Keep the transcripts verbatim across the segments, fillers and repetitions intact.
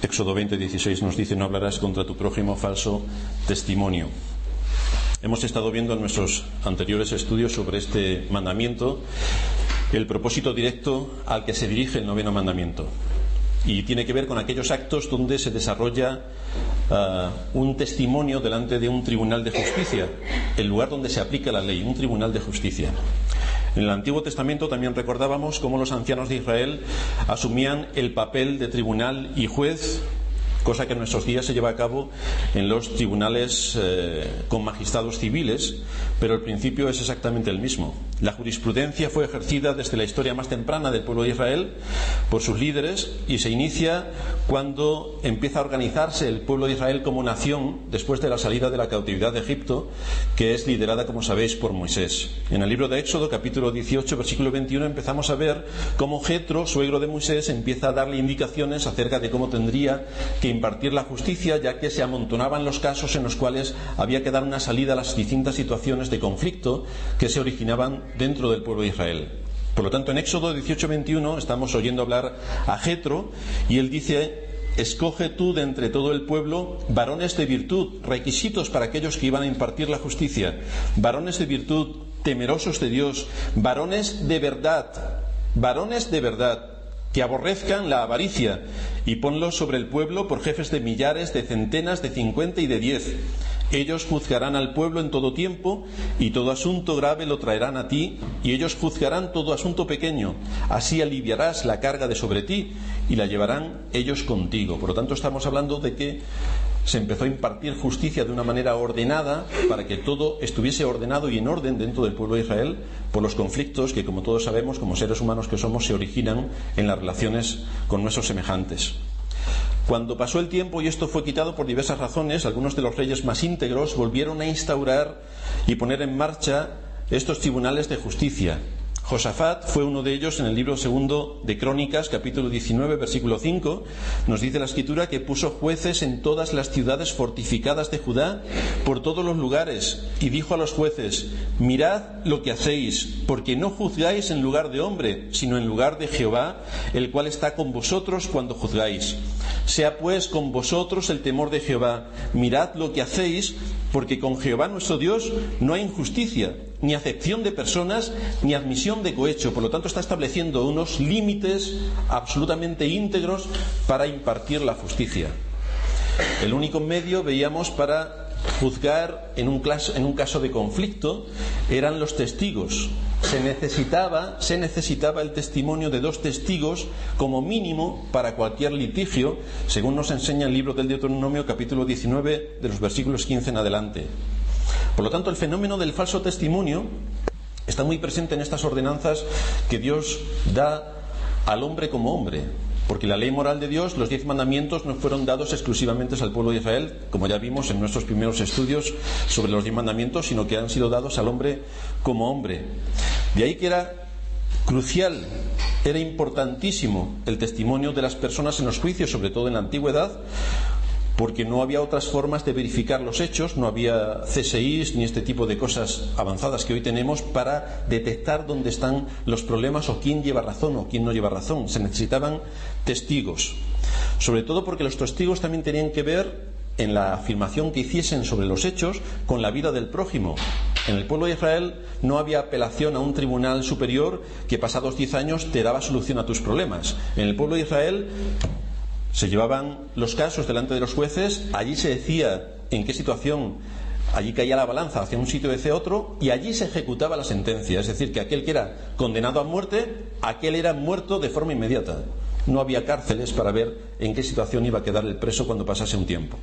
Éxodo veinte dieciséis nos dice: no hablarás contra tu prójimo falso testimonio. Hemos estado viendo en nuestros anteriores estudios sobre este mandamiento el propósito directo al que se dirige el noveno mandamiento, y tiene que ver con aquellos actos donde se desarrolla uh, un testimonio delante de un tribunal de justicia, el lugar donde se aplica la ley, un tribunal de justicia. En el Antiguo Testamento también recordábamos cómo los ancianos de Israel asumían el papel de tribunal y juez, cosa que en nuestros días se lleva a cabo en los tribunales eh, con magistrados civiles, pero el principio es exactamente el mismo. La jurisprudencia fue ejercida desde la historia más temprana del pueblo de Israel por sus líderes, y se inicia cuando empieza a organizarse el pueblo de Israel como nación después de la salida de la cautividad de Egipto, que es liderada, como sabéis, por Moisés. En el libro de Éxodo, capítulo dieciocho, versículo veintiuno, empezamos a ver cómo Jetro, suegro de Moisés, empieza a darle indicaciones acerca de cómo tendría que impartir la justicia, ya que se amontonaban los casos en los cuales había que dar una salida a las distintas situaciones de conflicto que se originaban dentro del pueblo de Israel. Por lo tanto, en Éxodo dieciocho veintiuno estamos oyendo hablar a Jetro, y él dice: escoge tú de entre todo el pueblo varones de virtud, requisitos para aquellos que iban a impartir la justicia, varones de virtud, temerosos de Dios, varones de verdad, varones de verdad, que aborrezcan la avaricia, y ponlos sobre el pueblo por jefes de millares, de centenas, de cincuenta y de diez. Ellos juzgarán al pueblo en todo tiempo, y todo asunto grave lo traerán a ti, y ellos juzgarán todo asunto pequeño. Así aliviarás la carga de sobre ti, y la llevarán ellos contigo. Por lo tanto, estamos hablando de que se empezó a impartir justicia de una manera ordenada, para que todo estuviese ordenado y en orden dentro del pueblo de Israel, por los conflictos que, como todos sabemos, como seres humanos que somos, se originan en las relaciones con nuestros semejantes. Cuando pasó el tiempo y esto fue quitado por diversas razones, algunos de los reyes más íntegros volvieron a instaurar y poner en marcha estos tribunales de justicia. Josafat fue uno de ellos. En el libro segundo de Crónicas, capítulo diecinueve, versículo cinco, nos dice la Escritura que puso jueces en todas las ciudades fortificadas de Judá, por todos los lugares, y dijo a los jueces: mirad lo que hacéis, porque no juzgáis en lugar de hombre, sino en lugar de Jehová, el cual está con vosotros cuando juzgáis. Sea pues con vosotros el temor de Jehová. Mirad lo que hacéis, porque con Jehová nuestro Dios no hay injusticia, ni acepción de personas, ni admisión de cohecho. Por lo tanto, está estableciendo unos límites absolutamente íntegros para impartir la justicia. El único medio, veíamos, para juzgar en un, caso, en un caso de conflicto eran los testigos. Se necesitaba, se necesitaba el testimonio de dos testigos como mínimo para cualquier litigio, según nos enseña el libro del Deuteronomio, capítulo diecinueve, de los versículos quince en adelante. Por lo tanto, el fenómeno del falso testimonio está muy presente en estas ordenanzas que Dios da al hombre como hombre, porque la ley moral de Dios, los diez mandamientos, no fueron dados exclusivamente al pueblo de Israel, como ya vimos en nuestros primeros estudios sobre los diez mandamientos, sino que han sido dados al hombre como hombre. De ahí que era crucial, era importantísimo el testimonio de las personas en los juicios, sobre todo en la antigüedad, porque no había otras formas de verificar los hechos, no había C S Is ni este tipo de cosas avanzadas que hoy tenemos para detectar dónde están los problemas o quién lleva razón o quién no lleva razón. Se necesitaban testigos, sobre todo porque los testigos también tenían que ver en la afirmación que hiciesen sobre los hechos con la vida del prójimo. En el pueblo de Israel no había apelación a un tribunal superior que pasados diez años te daba solución a tus problemas. En el pueblo de Israel se llevaban los casos delante de los jueces, allí se decía en qué situación, allí caía la balanza hacia un sitio o hacia otro, y allí se ejecutaba la sentencia. Es decir, que aquel que era condenado a muerte, aquel era muerto de forma inmediata. No había cárceles para ver en qué situación iba a quedar el preso cuando pasase un tiempo.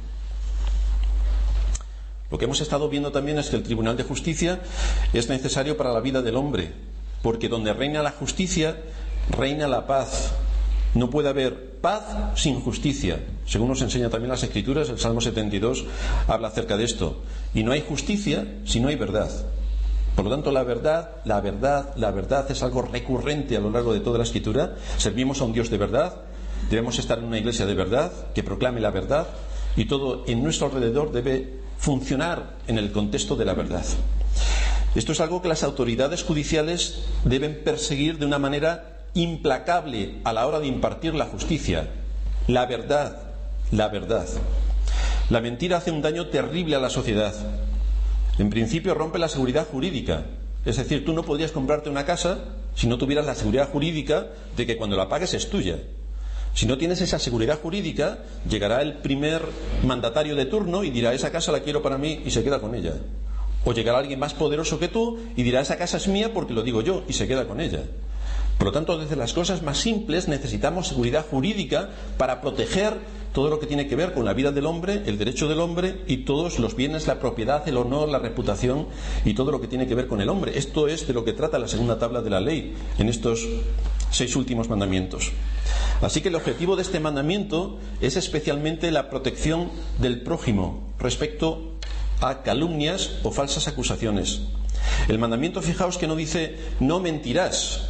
Lo que hemos estado viendo también es que el Tribunal de Justicia es necesario para la vida del hombre, porque donde reina la justicia, reina la paz. No puede haber paz sin justicia. Según nos enseña también las Escrituras, el Salmo setenta y dos habla acerca de esto. Y no hay justicia si no hay verdad. Por lo tanto, la verdad, la verdad, la verdad es algo recurrente a lo largo de toda la Escritura. Servimos a un Dios de verdad, debemos estar en una iglesia de verdad, que proclame la verdad, y todo en nuestro alrededor debe funcionar en el contexto de la verdad. Esto es algo que las autoridades judiciales deben perseguir de una manera implacable a la hora de impartir la justicia, la verdad, la verdad. La mentira hace un daño terrible a la sociedad. En principio rompe la seguridad jurídica. Es decir, tú no podrías comprarte una casa si no tuvieras la seguridad jurídica de que cuando la pagues es tuya. Si no tienes esa seguridad jurídica, llegará el primer mandatario de turno y dirá: esa casa la quiero para mí, y se queda con ella. O llegará alguien más poderoso que tú y dirá: esa casa es mía porque lo digo yo, y se queda con ella. Por lo tanto, desde las cosas más simples necesitamos seguridad jurídica para proteger todo lo que tiene que ver con la vida del hombre, el derecho del hombre y todos los bienes, la propiedad, el honor, la reputación y todo lo que tiene que ver con el hombre. Esto es de lo que trata la segunda tabla de la ley en estos seis últimos mandamientos. Así que el objetivo de este mandamiento es especialmente la protección del prójimo respecto a calumnias o falsas acusaciones. El mandamiento, fijaos que no dice no mentirás,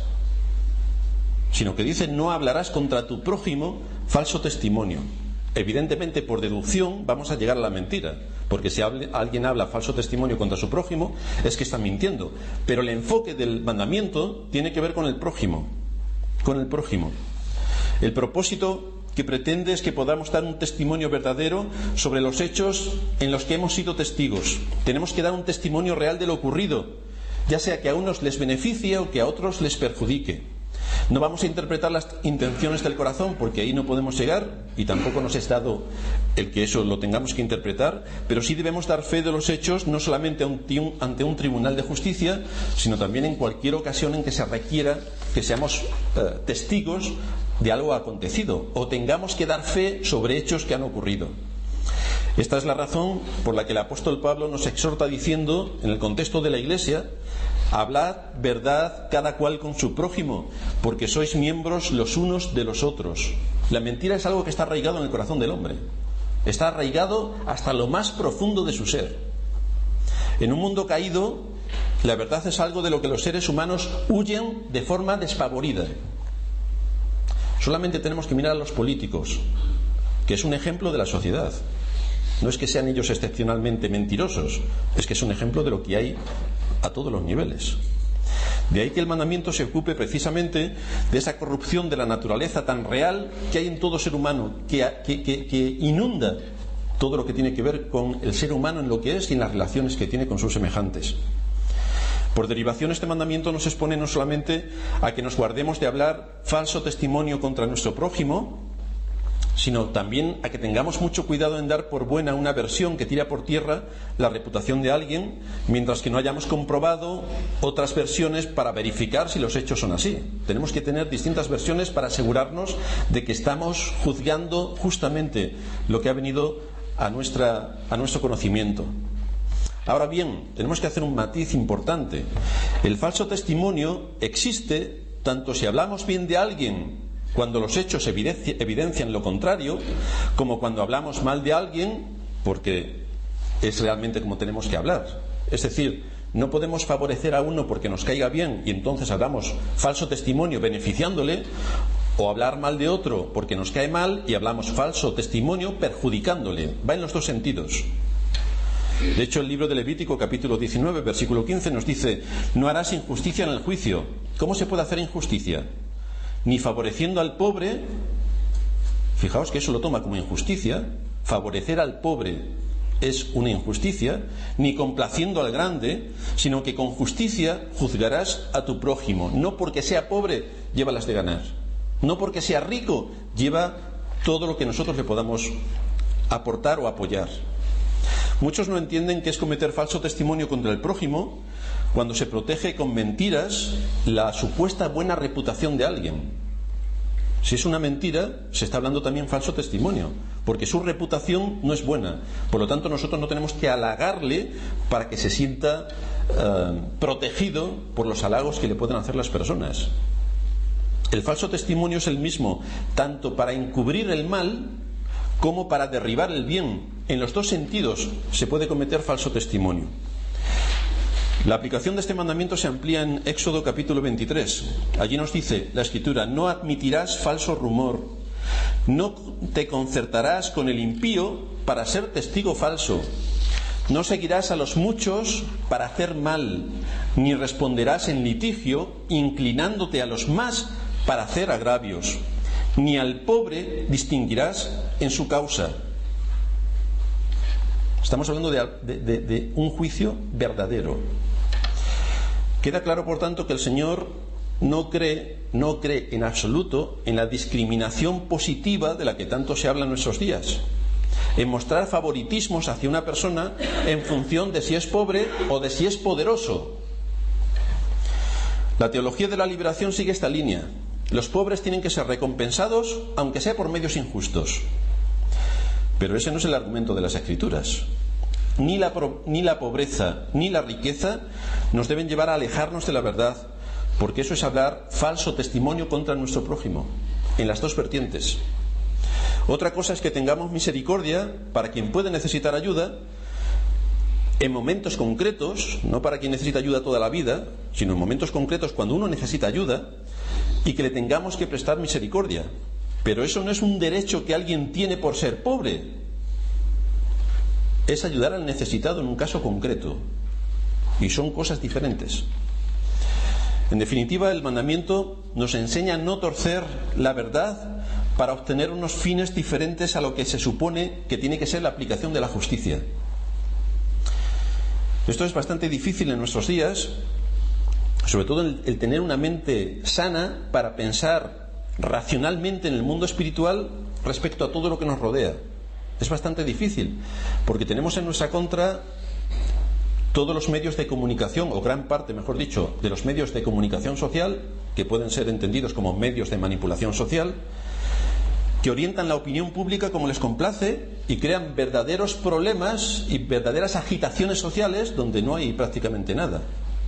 sino que dice no hablarás contra tu prójimo falso testimonio. Evidentemente, por deducción vamos a llegar a la mentira, porque si hable, alguien habla falso testimonio contra su prójimo es que está mintiendo. Pero el enfoque del mandamiento tiene que ver con el prójimo, con el prójimo. El propósito que pretende es que podamos dar un testimonio verdadero sobre los hechos en los que hemos sido testigos. Tenemos que dar un testimonio real de lo ocurrido, ya sea que a unos les beneficie o que a otros les perjudique. No vamos a interpretar las intenciones del corazón, porque ahí no podemos llegar y tampoco nos es dado el que eso lo tengamos que interpretar, pero sí debemos dar fe de los hechos, no solamente ante un tribunal de justicia, sino también en cualquier ocasión en que se requiera que seamos eh, testigos de algo acontecido o tengamos que dar fe sobre hechos que han ocurrido. Esta es la razón por la que el apóstol Pablo nos exhorta diciendo, en el contexto de la Iglesia: hablad verdad cada cual con su prójimo, porque sois miembros los unos de los otros. La mentira es algo que está arraigado en el corazón del hombre. Está arraigado hasta lo más profundo de su ser. En un mundo caído, la verdad es algo de lo que los seres humanos huyen de forma despavorida. Solamente tenemos que mirar a los políticos, que es un ejemplo de la sociedad. No es que sean ellos excepcionalmente mentirosos, es que es un ejemplo de lo que hay a todos los niveles. De ahí que el mandamiento se ocupe precisamente de esa corrupción de la naturaleza tan real que hay en todo ser humano, que, que, que, que inunda todo lo que tiene que ver con el ser humano en lo que es y en las relaciones que tiene con sus semejantes. Por derivación, este mandamiento nos expone no solamente a que nos guardemos de hablar falso testimonio contra nuestro prójimo, sino también a que tengamos mucho cuidado en dar por buena una versión que tira por tierra la reputación de alguien, mientras que no hayamos comprobado otras versiones para verificar si los hechos son así. Tenemos que tener distintas versiones para asegurarnos de que estamos juzgando justamente lo que ha venido a, nuestra, a nuestro conocimiento. Ahora bien, tenemos que hacer un matiz importante. El falso testimonio existe tanto si hablamos bien de alguien cuando los hechos evidencian lo contrario, como cuando hablamos mal de alguien porque es realmente como tenemos que hablar. Es decir, no podemos favorecer a uno porque nos caiga bien y entonces hablamos falso testimonio beneficiándole, o hablar mal de otro porque nos cae mal y hablamos falso testimonio perjudicándole. Va en los dos sentidos. De hecho, el libro de Levítico, capítulo diecinueve, versículo quince, nos dice: no harás injusticia en el juicio. ¿Cómo se puede hacer injusticia? Ni favoreciendo al pobre, fijaos que eso lo toma como injusticia, favorecer al pobre es una injusticia, ni complaciendo al grande, sino que con justicia juzgarás a tu prójimo. No porque sea pobre, llévalas de ganar. No porque sea rico, lleva todo lo que nosotros le podamos aportar o apoyar. Muchos no entienden que es cometer falso testimonio contra el prójimo cuando se protege con mentiras la supuesta buena reputación de alguien. Si es una mentira, se está hablando también falso testimonio, porque su reputación no es buena. Por lo tanto, nosotros no tenemos que halagarle para que se sienta eh, protegido por los halagos que le pueden hacer las personas. El falso testimonio es el mismo tanto para encubrir el mal como para derribar el bien. En los dos sentidos se puede cometer falso testimonio. La aplicación de este mandamiento se amplía en Éxodo capítulo veintitrés. Allí nos dice la Escritura: no admitirás falso rumor, no te concertarás con el impío para ser testigo falso, no seguirás a los muchos para hacer mal, ni responderás en litigio inclinándote a los más para hacer agravios, ni al pobre distinguirás en su causa. Estamos hablando de, de, de, de un juicio verdadero. Queda claro, por tanto, que el Señor no cree, no cree en absoluto en la discriminación positiva de la que tanto se habla en nuestros días, en mostrar favoritismos hacia una persona en función de si es pobre o de si es poderoso. La teología de la liberación sigue esta línea. Los pobres tienen que ser recompensados, aunque sea por medios injustos. Pero ese no es el argumento de las Escrituras. Ni la, ni la pobreza ni la riqueza nos deben llevar a alejarnos de la verdad, porque eso es hablar falso testimonio contra nuestro prójimo, en las dos vertientes. Otra cosa es que tengamos misericordia para quien puede necesitar ayuda, en momentos concretos, no para quien necesita ayuda toda la vida, sino en momentos concretos cuando uno necesita ayuda, y que le tengamos que prestar misericordia. Pero eso no es un derecho que alguien tiene por ser pobre. Es ayudar al necesitado en un caso concreto. Y son cosas diferentes. En definitiva, el mandamiento nos enseña a no torcer la verdad para obtener unos fines diferentes a lo que se supone que tiene que ser la aplicación de la justicia. Esto es bastante difícil en nuestros días, sobre todo el, el tener una mente sana para pensar racionalmente en el mundo espiritual respecto a todo lo que nos rodea. Es bastante difícil, porque tenemos en nuestra contra todos los medios de comunicación, o gran parte, mejor dicho, de los medios de comunicación social, que pueden ser entendidos como medios de manipulación social, que orientan la opinión pública como les complace y crean verdaderos problemas y verdaderas agitaciones sociales donde no hay prácticamente nada.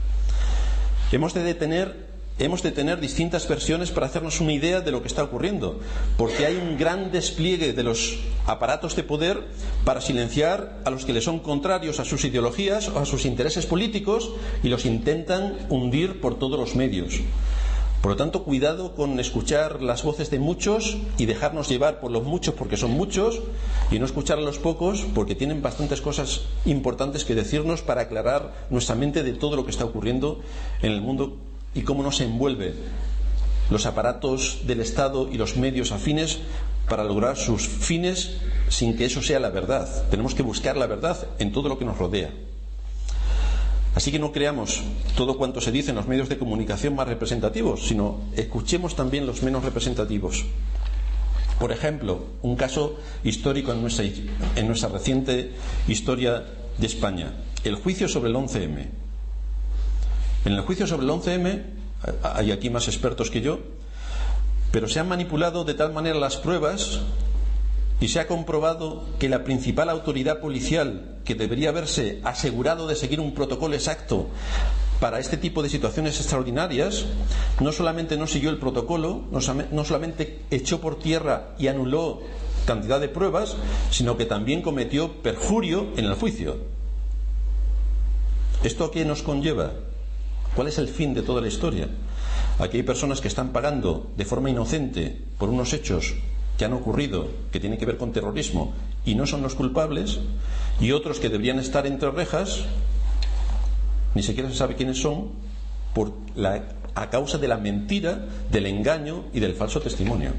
Hemos de detener Hemos de tener distintas versiones para hacernos una idea de lo que está ocurriendo, porque hay un gran despliegue de los aparatos de poder para silenciar a los que le son contrarios a sus ideologías o a sus intereses políticos y los intentan hundir por todos los medios. Por lo tanto, cuidado con escuchar las voces de muchos y dejarnos llevar por los muchos porque son muchos, y no escuchar a los pocos porque tienen bastantes cosas importantes que decirnos para aclarar nuestra mente de todo lo que está ocurriendo en el mundo y cómo nos envuelve los aparatos del Estado y los medios afines para lograr sus fines sin que eso sea la verdad. Tenemos que buscar la verdad en todo lo que nos rodea. Así que no creamos todo cuanto se dice en los medios de comunicación más representativos, sino escuchemos también los menos representativos. Por ejemplo, un caso histórico en nuestra, en nuestra reciente historia de España, el juicio sobre el once eme. En el juicio sobre el once eme, hay aquí más expertos que yo, pero se han manipulado de tal manera las pruebas y se ha comprobado que la principal autoridad policial, que debería haberse asegurado de seguir un protocolo exacto para este tipo de situaciones extraordinarias, no solamente no siguió el protocolo, no solamente echó por tierra y anuló cantidad de pruebas, sino que también cometió perjurio en el juicio. ¿Esto a qué nos conlleva? ¿Cuál es el fin de toda la historia? Aquí hay personas que están pagando de forma inocente por unos hechos que han ocurrido, que tienen que ver con terrorismo, y no son los culpables, y otros que deberían estar entre rejas, ni siquiera se sabe quiénes son, por la, a causa de la mentira, del engaño y del falso testimonio.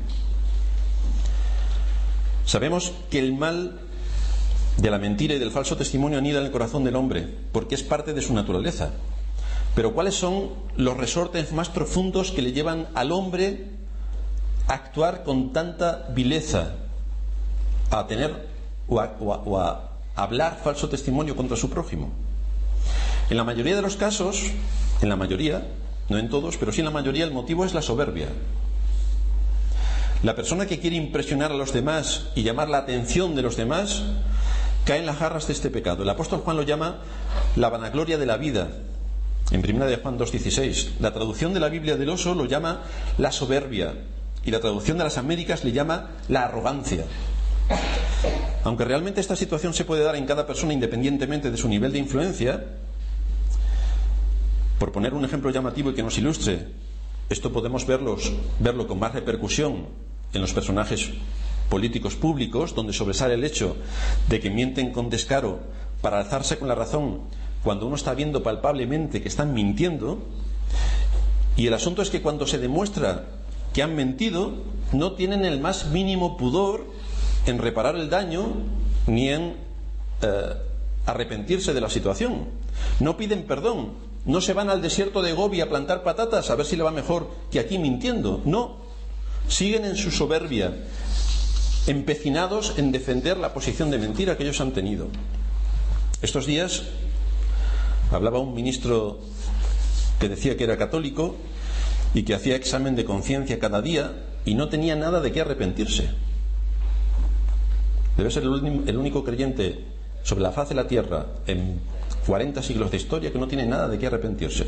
Sabemos que el mal de la mentira y del falso testimonio anida en el corazón del hombre, porque es parte de su naturaleza. Pero ¿cuáles son los resortes más profundos que le llevan al hombre a actuar con tanta vileza, a tener o a, o a, o a hablar falso testimonio contra su prójimo? En la mayoría de los casos, en la mayoría, no en todos, pero sí en la mayoría, el motivo es la soberbia. La persona que quiere impresionar a los demás y llamar la atención de los demás cae en las garras de este pecado. El apóstol Juan lo llama la vanagloria de la vida. En primera de Juan dos dieciséis, la traducción de la Biblia del Oso lo llama la soberbia, y la traducción de las Américas le llama la arrogancia. Aunque realmente esta situación se puede dar en cada persona independientemente de su nivel de influencia, por poner un ejemplo llamativo y que nos ilustre, esto podemos verlos, verlo con más repercusión en los personajes políticos públicos, donde sobresale el hecho de que mienten con descaro para alzarse con la razón cuando uno está viendo palpablemente que están mintiendo. Y el asunto es que cuando se demuestra que han mentido no tienen el más mínimo pudor en reparar el daño ni en eh, arrepentirse de la situación. No piden perdón, no se van al desierto de Gobi a plantar patatas a ver si le va mejor que aquí mintiendo. No, siguen en su soberbia, empecinados en defender la posición de mentira que ellos han tenido. Estos días hablaba un ministro que decía que era católico y que hacía examen de conciencia cada día y no tenía nada de qué arrepentirse. Debe ser el, el único creyente sobre la faz de la tierra en cuarenta siglos de historia que no tiene nada de qué arrepentirse.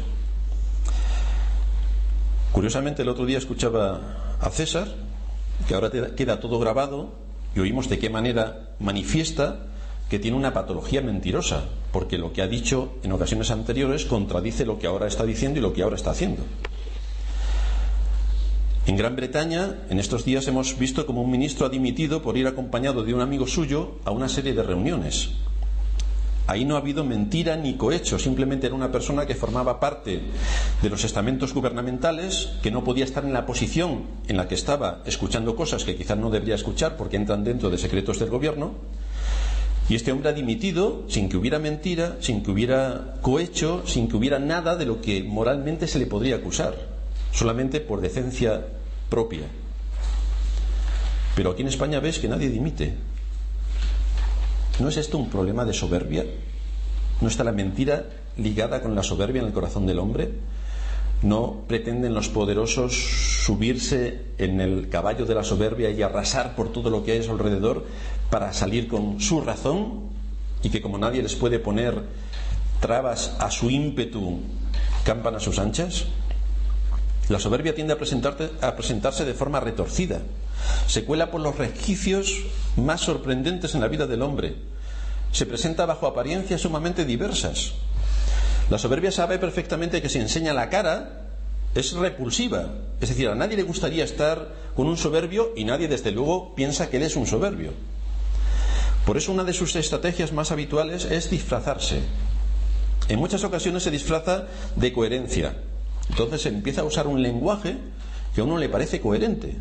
Curiosamente, el otro día escuchaba a César, que ahora te queda todo grabado, y oímos de qué manera manifiesta que tiene una patología mentirosa, porque lo que ha dicho en ocasiones anteriores contradice lo que ahora está diciendo y lo que ahora está haciendo. En Gran Bretaña, en estos días hemos visto como un ministro ha dimitido por ir acompañado de un amigo suyo a una serie de reuniones. Ahí no ha habido mentira ni cohecho, simplemente era una persona que formaba parte de los estamentos gubernamentales, que no podía estar en la posición en la que estaba, escuchando cosas que quizás no debería escuchar porque entran dentro de secretos del gobierno. Y este hombre ha dimitido sin que hubiera mentira, sin que hubiera cohecho, sin que hubiera nada de lo que moralmente se le podría acusar, solamente por decencia propia. Pero aquí en España ves que nadie dimite. ¿No es esto un problema de soberbia? ¿No está la mentira ligada con la soberbia en el corazón del hombre? ¿No pretenden los poderosos subirse en el caballo de la soberbia y arrasar por todo lo que hay a su alrededor para salir con su razón, y que como nadie les puede poner trabas a su ímpetu, campan a sus anchas? La soberbia tiende a, presentarte, a presentarse de forma retorcida. Se cuela por los resquicios más sorprendentes en la vida del hombre. Se presenta bajo apariencias sumamente diversas. La soberbia sabe perfectamente que si enseña la cara es repulsiva. Es decir, a nadie le gustaría estar con un soberbio, y nadie desde luego piensa que él es un soberbio. Por eso una de sus estrategias más habituales es disfrazarse. En muchas ocasiones se disfraza de coherencia. Entonces se empieza a usar un lenguaje que a uno le parece coherente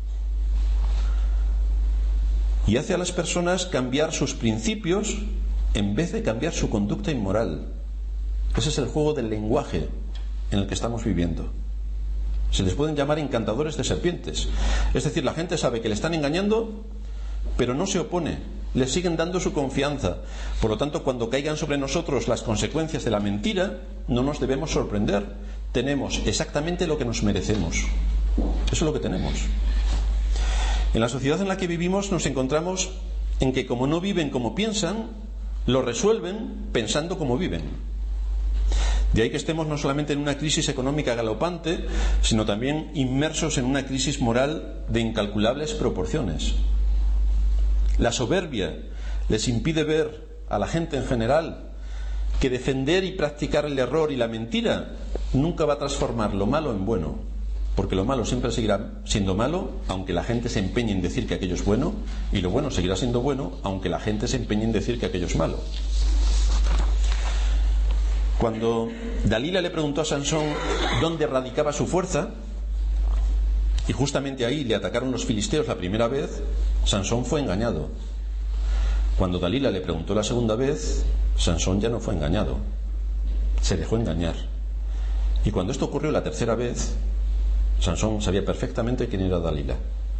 y hace a las personas cambiar sus principios en vez de cambiar su conducta inmoral. Ese es el juego del lenguaje en el que estamos viviendo. Se les pueden llamar encantadores de serpientes. Es decir, la gente sabe que le están engañando, pero no se opone, le siguen dando su confianza. Por lo tanto, cuando caigan sobre nosotros las consecuencias de la mentira, no nos debemos sorprender. Tenemos exactamente lo que nos merecemos. Eso es lo que tenemos. En la sociedad en la que vivimos nos encontramos en que, como no viven como piensan, lo resuelven pensando como viven. De ahí que estemos no solamente en una crisis económica galopante, sino también inmersos en una crisis moral de incalculables proporciones. La soberbia les impide ver a la gente en general que defender y practicar el error y la mentira nunca va a transformar lo malo en bueno, porque lo malo siempre seguirá siendo malo, aunque la gente se empeñe en decir que aquello es bueno, y lo bueno seguirá siendo bueno, aunque la gente se empeñe en decir que aquello es malo. Cuando Dalila le preguntó a Sansón dónde radicaba su fuerza, y justamente ahí le atacaron los filisteos la primera vez, Sansón fue engañado. Cuando Dalila le preguntó la segunda vez, Sansón ya no fue engañado, se dejó engañar. Y cuando esto ocurrió la tercera vez, Sansón sabía perfectamente quién era Dalila.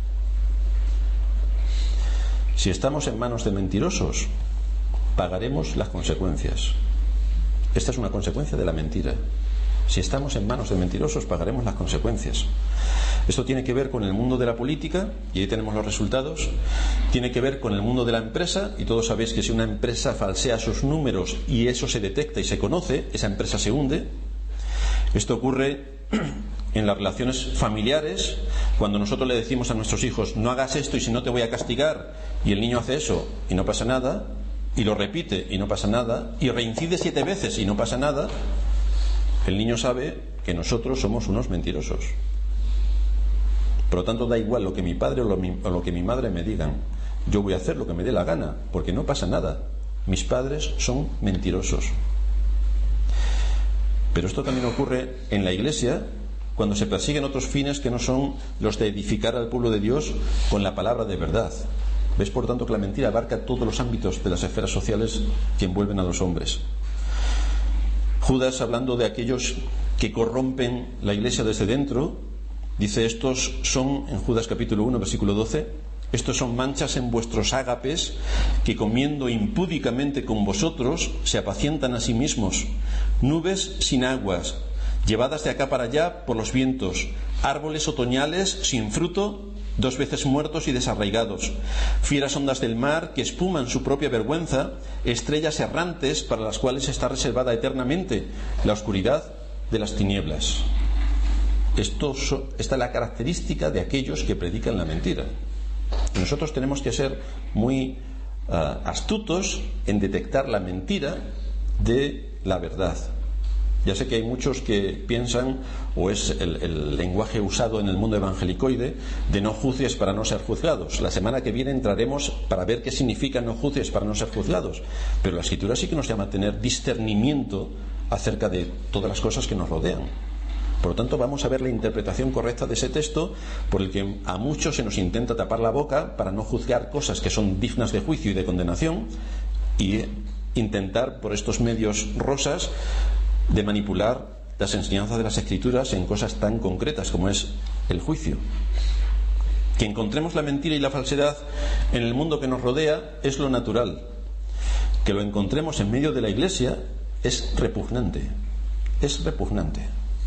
Si estamos en manos de mentirosos, pagaremos las consecuencias. Esta es una consecuencia de la mentira. Si estamos en manos de mentirosos, pagaremos las consecuencias. Esto tiene que ver con el mundo de la política, y ahí tenemos los resultados. Tiene que ver con el mundo de la empresa, y todos sabéis que si una empresa falsea sus números y eso se detecta y se conoce, esa empresa se hunde. Esto ocurre en las relaciones familiares, cuando nosotros le decimos a nuestros hijos: no hagas esto y si no te voy a castigar, y el niño hace eso y no pasa nada, y lo repite y no pasa nada, y reincide siete veces y no pasa nada. El niño sabe que nosotros somos unos mentirosos. Por lo tanto, da igual lo que mi padre o lo, mi, o lo que mi madre me digan. Yo voy a hacer lo que me dé la gana, porque no pasa nada. Mis padres son mentirosos. Pero esto también ocurre en la iglesia, cuando se persiguen otros fines que no son los de edificar al pueblo de Dios con la palabra de verdad. Ves, por tanto, que la mentira abarca todos los ámbitos de las esferas sociales que envuelven a los hombres. Judas, hablando de aquellos que corrompen la iglesia desde dentro, dice: estos son, en Judas capítulo uno, versículo doce, estos son manchas en vuestros ágapes, que comiendo impúdicamente con vosotros se apacientan a sí mismos, nubes sin aguas, llevadas de acá para allá por los vientos, árboles otoñales sin fruto, dos veces muertos y desarraigados, fieras ondas del mar que espuman su propia vergüenza, estrellas errantes para las cuales está reservada eternamente la oscuridad de las tinieblas. Esto, esta es la característica de aquellos que predican la mentira. Y nosotros tenemos que ser muy uh, astutos en detectar la mentira de la verdad. Ya sé que hay muchos que piensan, o es el, el lenguaje usado en el mundo evangelicoide, de no juzgues para no ser juzgados. La semana que viene entraremos para ver qué significa no juzgues para no ser juzgados. Pero la Escritura sí que nos llama a tener discernimiento acerca de todas las cosas que nos rodean. Por lo tanto, vamos a ver la interpretación correcta de ese texto, por el que a muchos se nos intenta tapar la boca para no juzgar cosas que son dignas de juicio y de condenación, y intentar por estos medios rosas de manipular las enseñanzas de las Escrituras en cosas tan concretas como es el juicio. Que encontremos la mentira y la falsedad en el mundo que nos rodea es lo natural. Que lo encontremos en medio de la Iglesia es repugnante. Es repugnante.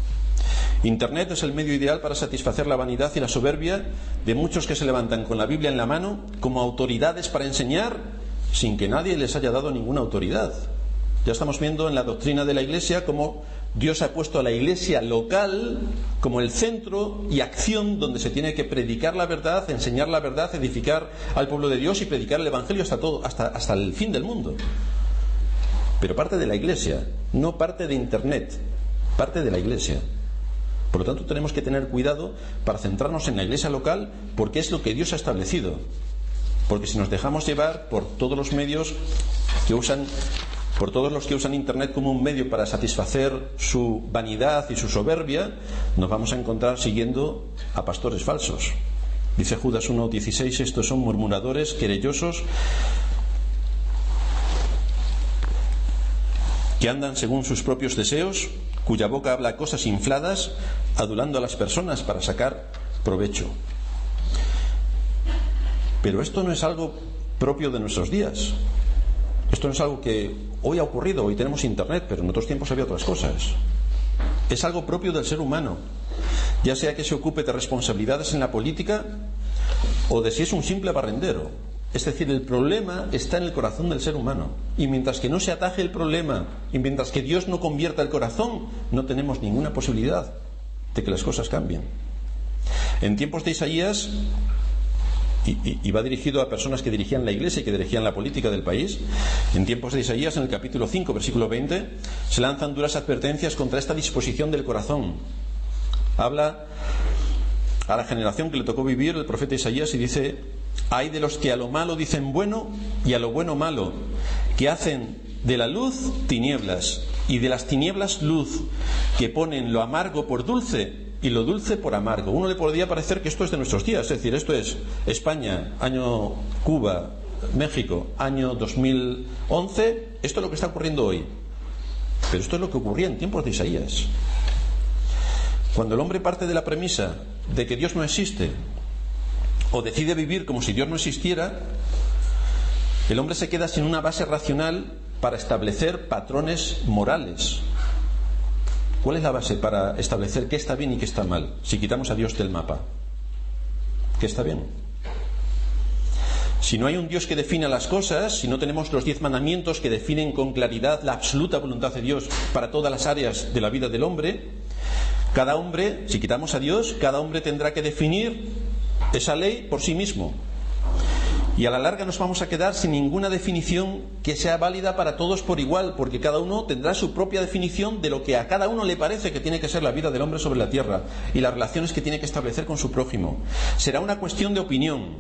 Internet es el medio ideal para satisfacer la vanidad y la soberbia de muchos que se levantan con la Biblia en la mano como autoridades para enseñar sin que nadie les haya dado ninguna autoridad. Ya estamos viendo en la doctrina de la Iglesia cómo Dios ha puesto a la Iglesia local como el centro y acción donde se tiene que predicar la verdad, enseñar la verdad, edificar al pueblo de Dios y predicar el Evangelio hasta todo, hasta, hasta el fin del mundo. Pero parte de la Iglesia, no parte de Internet, parte de la Iglesia. Por lo tanto, tenemos que tener cuidado para centrarnos en la Iglesia local, porque es lo que Dios ha establecido. Porque si nos dejamos llevar por todos los medios que usan por todos los que usan Internet como un medio para satisfacer su vanidad y su soberbia, nos vamos a encontrar siguiendo a pastores falsos. Dice Judas uno dieciséis: estos son murmuradores, querellosos, que andan según sus propios deseos, cuya boca habla cosas infladas, adulando a las personas para sacar provecho. Pero esto no es algo propio de nuestros días. Esto no es algo que hoy ha ocurrido, hoy tenemos Internet, pero en otros tiempos había otras cosas. Es algo propio del ser humano, ya sea que se ocupe de responsabilidades en la política o de si es un simple barrendero. Es decir, el problema está en el corazón del ser humano, y mientras que no se ataje el problema y mientras que Dios no convierta el corazón, no tenemos ninguna posibilidad de que las cosas cambien. En tiempos de Isaías, Y, y, y va dirigido a personas que dirigían la Iglesia y que dirigían la política del país, en tiempos de Isaías, en el capítulo cinco, versículo veinte, se lanzan duras advertencias contra esta disposición del corazón. Habla a la generación que le tocó vivir el profeta Isaías y dice: hay de los que a lo malo dicen bueno y a lo bueno malo, que hacen de la luz tinieblas y de las tinieblas luz, que ponen lo amargo por dulce y lo dulce por amargo. Uno le podría parecer que esto es de nuestros días, es decir, esto es España, año Cuba, México, año dos mil once, esto es lo que está ocurriendo hoy. Pero esto es lo que ocurría en tiempos de Isaías. Cuando el hombre parte de la premisa de que Dios no existe, o decide vivir como si Dios no existiera, el hombre se queda sin una base racional para establecer patrones morales. ¿Cuál es la base para establecer qué está bien y qué está mal? Si quitamos a Dios del mapa, ¿qué está bien? Si no hay un Dios que defina las cosas, si no tenemos los diez mandamientos que definen con claridad la absoluta voluntad de Dios para todas las áreas de la vida del hombre, cada hombre, si quitamos a Dios, cada hombre tendrá que definir esa ley por sí mismo. Y a la larga nos vamos a quedar sin ninguna definición que sea válida para todos por igual, porque cada uno tendrá su propia definición de lo que a cada uno le parece que tiene que ser la vida del hombre sobre la tierra y las relaciones que tiene que establecer con su prójimo. Será una cuestión de opinión.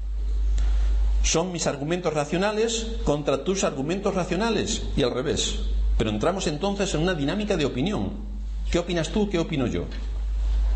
Son mis argumentos racionales contra tus argumentos racionales y al revés. Pero entramos entonces en una dinámica de opinión. ¿Qué opinas tú? ¿Qué opino yo?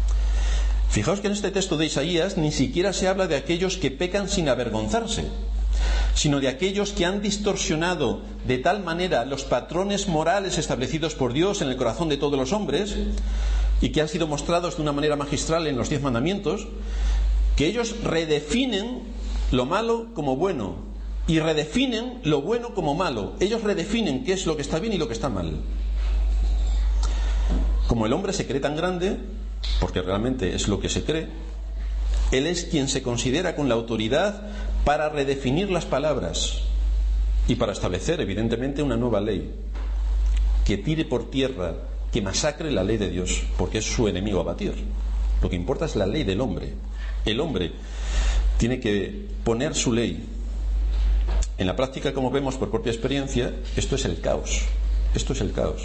Fijaos que en este texto de Isaías ni siquiera se habla de aquellos que pecan sin avergonzarse, sino de aquellos que han distorsionado de tal manera los patrones morales establecidos por Dios en el corazón de todos los hombres y que han sido mostrados de una manera magistral en los diez mandamientos, que ellos redefinen lo malo como bueno y redefinen lo bueno como malo. Ellos redefinen qué es lo que está bien y lo que está mal. Como el hombre se cree tan grande, porque realmente es lo que se cree, él es quien se considera con la autoridad para redefinir las palabras y para establecer evidentemente una nueva ley que tire por tierra, que masacre la ley de Dios, porque es su enemigo a batir. Lo que importa es la ley del hombre. El hombre tiene que poner su ley. En la práctica, como vemos por propia experiencia, esto es el caos. Esto es el caos.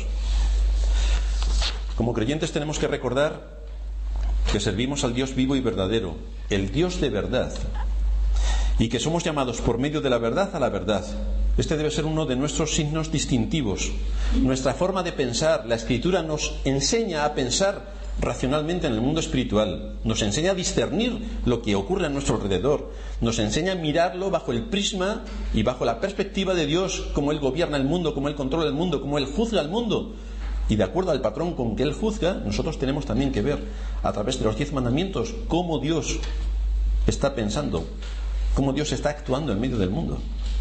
Como creyentes tenemos que recordar que servimos al Dios vivo y verdadero, el Dios de verdad, y que somos llamados por medio de la verdad a la verdad. Este debe ser uno de nuestros signos distintivos, nuestra forma de pensar. La Escritura nos enseña a pensar racionalmente en el mundo espiritual, nos enseña a discernir lo que ocurre a nuestro alrededor, nos enseña a mirarlo bajo el prisma y bajo la perspectiva de Dios, cómo Él gobierna el mundo, cómo Él controla el mundo, cómo Él juzga el mundo. Y de acuerdo al patrón con que Él juzga, nosotros tenemos también que ver a través de los diez mandamientos cómo Dios está pensando, cómo Dios está actuando en medio del mundo.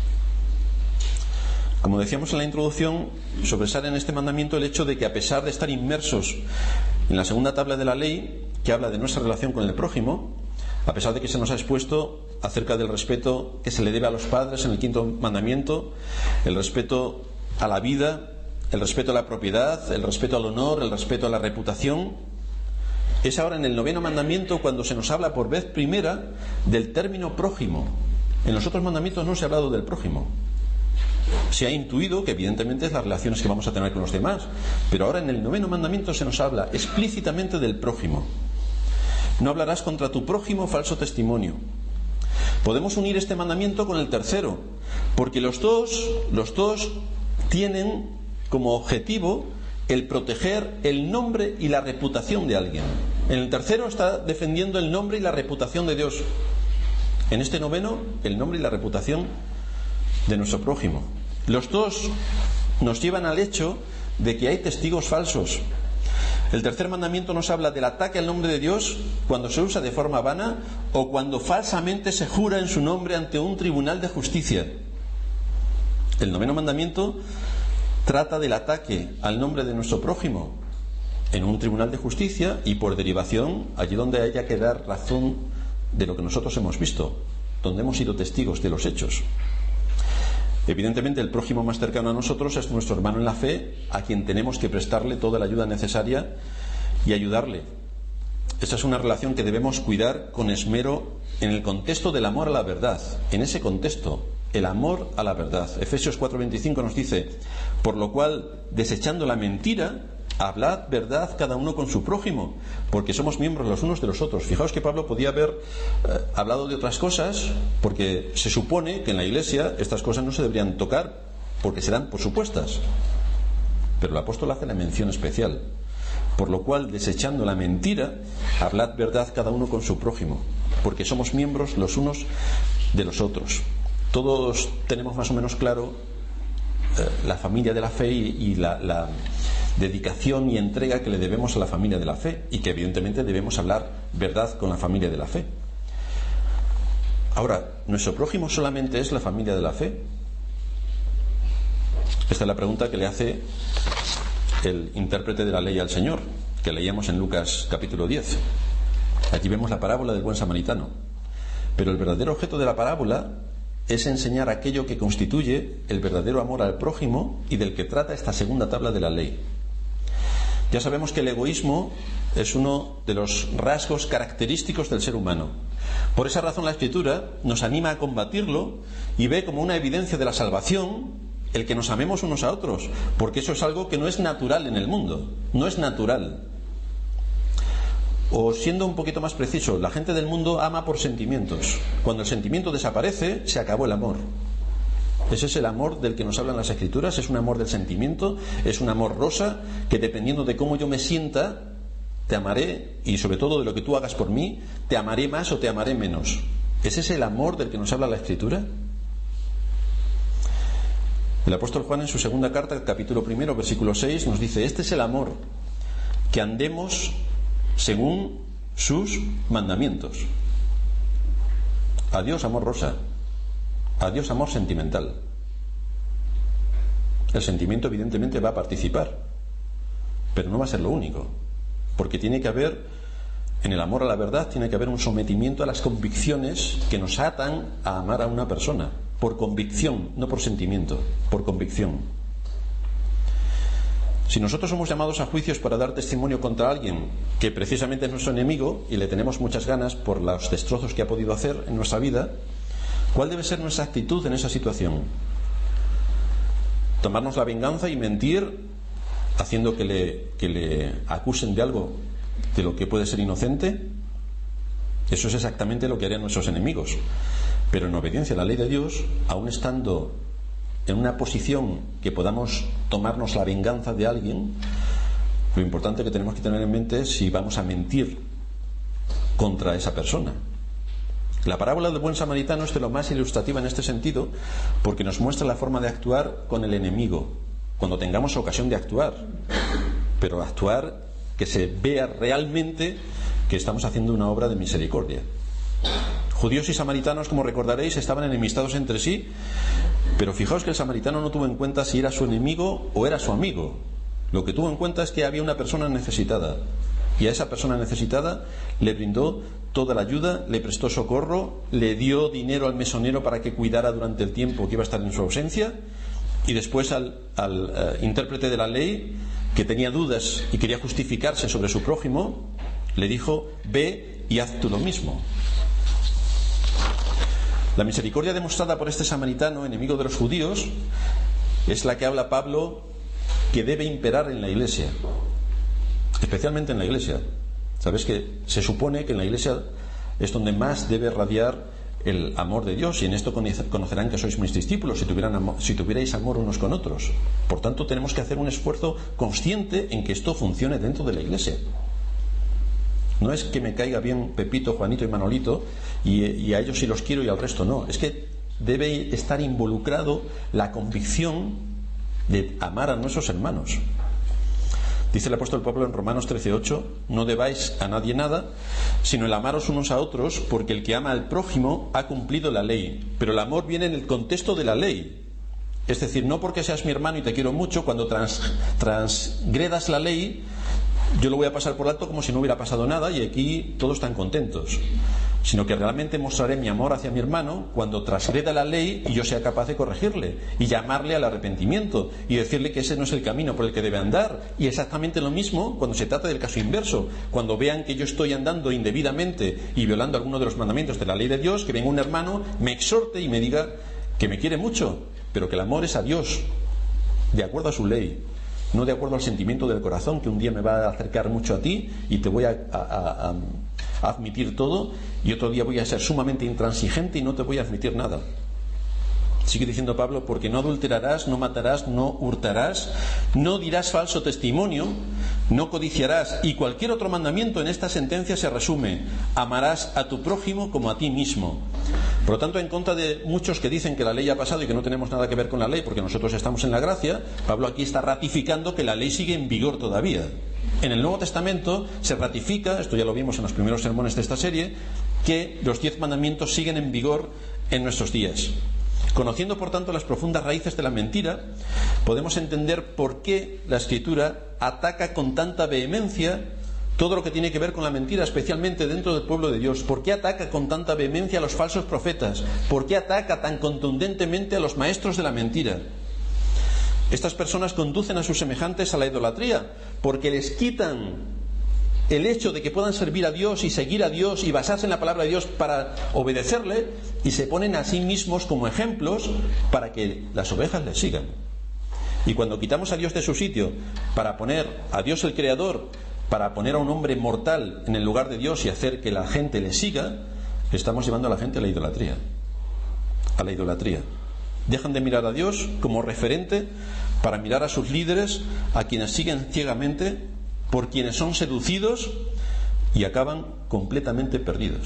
Como decíamos en la introducción, sobresale en este mandamiento el hecho de que, a pesar de estar inmersos en la segunda tabla de la ley, que habla de nuestra relación con el prójimo, a pesar de que se nos ha expuesto acerca del respeto que se le debe a los padres en el quinto mandamiento, el respeto a la vida, el respeto a la propiedad, el respeto al honor, el respeto a la reputación, es ahora en el noveno mandamiento cuando se nos habla por vez primera del término prójimo. En los otros mandamientos no se ha hablado del prójimo. Se ha intuido que evidentemente es las relaciones que vamos a tener con los demás, pero ahora en el noveno mandamiento se nos habla explícitamente del prójimo. No hablarás contra tu prójimo falso testimonio. Podemos unir este mandamiento con el tercero, porque los dos, los dos tienen como objetivo el proteger el nombre y la reputación de alguien. En el tercero está defendiendo el nombre y la reputación de Dios. En este noveno, el nombre y la reputación de nuestro prójimo. Los dos nos llevan al hecho de que hay testigos falsos. El tercer mandamiento nos habla del ataque al nombre de Dios cuando se usa de forma vana o cuando falsamente se jura en su nombre ante un tribunal de justicia. El noveno mandamiento trata del ataque al nombre de nuestro prójimo en un tribunal de justicia y, por derivación, allí donde haya que dar razón de lo que nosotros hemos visto, donde hemos sido testigos de los hechos. Evidentemente, el prójimo más cercano a nosotros es nuestro hermano en la fe, a quien tenemos que prestarle toda la ayuda necesaria y ayudarle. Esta es una relación que debemos cuidar con esmero en el contexto del amor a la verdad. En ese contexto, el amor a la verdad. Efesios cuatro veinticinco nos dice: por lo cual, desechando la mentira, hablad verdad cada uno con su prójimo, porque somos miembros los unos de los otros. Fijaos que Pablo podía haber eh, hablado de otras cosas, porque se supone que en la Iglesia estas cosas no se deberían tocar, porque se dan por supuestas. Pero el apóstol hace la mención especial: por lo cual, desechando la mentira, hablad verdad cada uno con su prójimo, porque somos miembros los unos de los otros. Todos tenemos más o menos claro eh, la familia de la fe y, y la, la dedicación y entrega que le debemos a la familia de la fe, y que evidentemente debemos hablar verdad con la familia de la fe. Ahora, ¿nuestro prójimo solamente es la familia de la fe? Esta es la pregunta que le hace el intérprete de la ley al Señor, que leíamos en Lucas capítulo diez. Allí vemos la parábola del buen samaritano. Pero el verdadero objeto de la parábola es enseñar aquello que constituye el verdadero amor al prójimo y del que trata esta segunda tabla de la ley. Ya sabemos que el egoísmo es uno de los rasgos característicos del ser humano. Por esa razón la Escritura nos anima a combatirlo y ve como una evidencia de la salvación el que nos amemos unos a otros, porque eso es algo que no es natural en el mundo, no es natural. O siendo un poquito más preciso, la gente del mundo ama por sentimientos. Cuando el sentimiento desaparece, se acabó el amor. Ese es el amor del que nos hablan las Escrituras, es un amor del sentimiento, es un amor rosa, que dependiendo de cómo yo me sienta, te amaré, y sobre todo de lo que tú hagas por mí, te amaré más o te amaré menos. ¿Ese es el amor del que nos habla la Escritura? El apóstol Juan en su segunda carta, capítulo primero, versículo seis, nos dice: este es el amor, que andemos según sus mandamientos. Adiós amor rosa, adiós amor sentimental. El sentimiento evidentemente va a participar, pero no va a ser lo único, porque tiene que haber, en el amor a la verdad, tiene que haber un sometimiento a las convicciones que nos atan a amar a una persona, por convicción, no por sentimiento, por convicción. Si nosotros somos llamados a juicios para dar testimonio contra alguien que precisamente es nuestro enemigo y le tenemos muchas ganas por los destrozos que ha podido hacer en nuestra vida, ¿cuál debe ser nuestra actitud en esa situación? ¿Tomarnos la venganza y mentir haciendo que le, que le acusen de algo de lo que puede ser inocente? Eso es exactamente lo que harían nuestros enemigos. Pero en obediencia a la ley de Dios, aun estando en una posición que podamos tomarnos la venganza de alguien, lo importante que tenemos que tener en mente es si vamos a mentir contra esa persona. La parábola del buen samaritano es de lo más ilustrativa en este sentido, porque nos muestra la forma de actuar con el enemigo cuando tengamos ocasión de actuar, pero actuar que se vea realmente que estamos haciendo una obra de misericordia. Judíos y samaritanos, como recordaréis, estaban enemistados entre sí, pero fijaos que el samaritano no tuvo en cuenta si era su enemigo o era su amigo. Lo que tuvo en cuenta es que había una persona necesitada, y a esa persona necesitada le brindó toda la ayuda, le prestó socorro, le dio dinero al mesonero para que cuidara durante el tiempo que iba a estar en su ausencia, y después al, al uh, intérprete de la ley, que tenía dudas y quería justificarse sobre su prójimo, le dijo: ve y haz tú lo mismo. La misericordia demostrada por este samaritano, enemigo de los judíos, es la que habla Pablo que debe imperar en la iglesia, especialmente en la iglesia. Sabes que se supone que en la iglesia es donde más debe radiar el amor de Dios, y en esto conocerán que sois mis discípulos si, tuvieran amor, si tuvierais amor unos con otros. Por tanto, tenemos que hacer un esfuerzo consciente en que esto funcione dentro de la iglesia. No es que me caiga bien Pepito, Juanito y Manolito y, y a ellos sí los quiero y al resto no. Es que debe estar involucrado la convicción de amar a nuestros hermanos. Dice el apóstol Pablo en Romanos trece ocho: no debáis a nadie nada, sino el amaros unos a otros, porque el que ama al prójimo ha cumplido la ley. Pero el amor viene en el contexto de la ley. Es decir, no porque seas mi hermano y te quiero mucho, cuando trans, transgredas la ley, yo lo voy a pasar por alto como si no hubiera pasado nada y aquí todos están contentos, sino que realmente mostraré mi amor hacia mi hermano cuando transgreda la ley y yo sea capaz de corregirle y llamarle al arrepentimiento y decirle que ese no es el camino por el que debe andar. Y exactamente lo mismo cuando se trata del caso inverso, cuando vean que yo estoy andando indebidamente y violando alguno de los mandamientos de la ley de Dios, que venga un hermano, me exhorte y me diga que me quiere mucho, pero que el amor es a Dios, de acuerdo a su ley, no de acuerdo al sentimiento del corazón, que un día me va a acercar mucho a ti y te voy a, a, a, a admitir todo, y otro día voy a ser sumamente intransigente y no te voy a admitir nada. Sigue diciendo Pablo: porque no adulterarás, no matarás, no hurtarás, no dirás falso testimonio, no codiciarás, y cualquier otro mandamiento en esta sentencia se resume: amarás a tu prójimo como a ti mismo. Por lo tanto, en contra de muchos que dicen que la ley ha pasado y que no tenemos nada que ver con la ley porque nosotros estamos en la gracia, Pablo aquí está ratificando que la ley sigue en vigor todavía. En el Nuevo Testamento se ratifica, esto ya lo vimos en los primeros sermones de esta serie, que los diez mandamientos siguen en vigor en nuestros días. Conociendo, por tanto, las profundas raíces de la mentira, podemos entender por qué la Escritura ataca con tanta vehemencia todo lo que tiene que ver con la mentira, especialmente dentro del pueblo de Dios. ¿Por qué ataca con tanta vehemencia a los falsos profetas? ¿Por qué ataca tan contundentemente a los maestros de la mentira? Estas personas conducen a sus semejantes a la idolatría, porque les quitan el hecho de que puedan servir a Dios y seguir a Dios y basarse en la palabra de Dios para obedecerle, y se ponen a sí mismos como ejemplos para que las ovejas les sigan. Y cuando quitamos a Dios de su sitio para poner a Dios el Creador, para poner a un hombre mortal en el lugar de Dios y hacer que la gente le siga, estamos llevando a la gente a la idolatría. A la idolatría. Dejan de mirar a Dios como referente para mirar a sus líderes, a quienes siguen ciegamente, por quienes son seducidos y acaban completamente perdidos.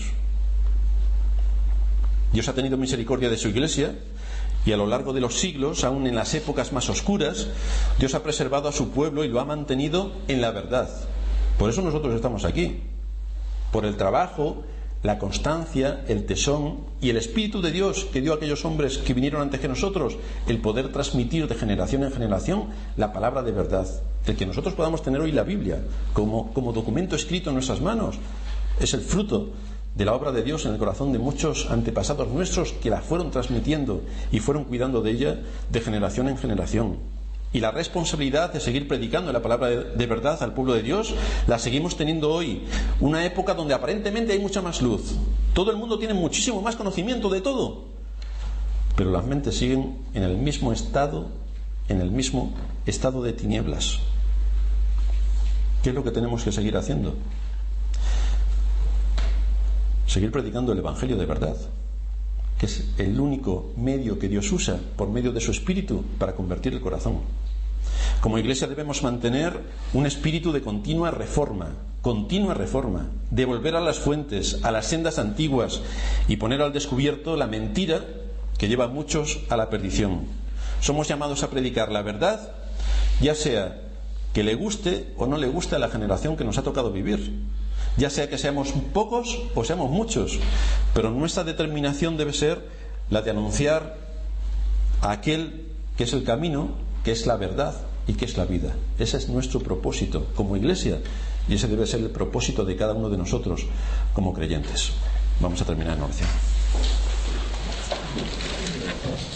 Dios ha tenido misericordia de su Iglesia y a lo largo de los siglos, aun en las épocas más oscuras, Dios ha preservado a su pueblo y lo ha mantenido en la verdad. Por eso nosotros estamos aquí, por el trabajo, la constancia, el tesón y el Espíritu de Dios que dio a aquellos hombres que vinieron antes que nosotros, el poder transmitir de generación en generación la palabra de verdad. El que nosotros podamos tener hoy la Biblia como, como documento escrito en nuestras manos es el fruto de la obra de Dios en el corazón de muchos antepasados nuestros que la fueron transmitiendo y fueron cuidando de ella de generación en generación. Y la responsabilidad de seguir predicando la palabra de, de verdad al pueblo de Dios la seguimos teniendo hoy, una época donde aparentemente hay mucha más luz, todo el mundo tiene muchísimo más conocimiento de todo, pero las mentes siguen en el mismo estado, en el mismo estado de tinieblas. ¿Qué es lo que tenemos que seguir haciendo? Seguir predicando el Evangelio de verdad, que es el único medio que Dios usa por medio de su Espíritu para convertir el corazón. Como Iglesia debemos mantener un espíritu de continua reforma, continua reforma, de volver a las fuentes, a las sendas antiguas y poner al descubierto la mentira que lleva a muchos a la perdición. Somos llamados a predicar la verdad, ya sea que le guste o no le guste a la generación que nos ha tocado vivir, ya sea que seamos pocos o seamos muchos, pero nuestra determinación debe ser la de anunciar a aquel que es el camino, que es la verdad y que es la vida. Ese es nuestro propósito como Iglesia y ese debe ser el propósito de cada uno de nosotros como creyentes. Vamos a terminar en oración.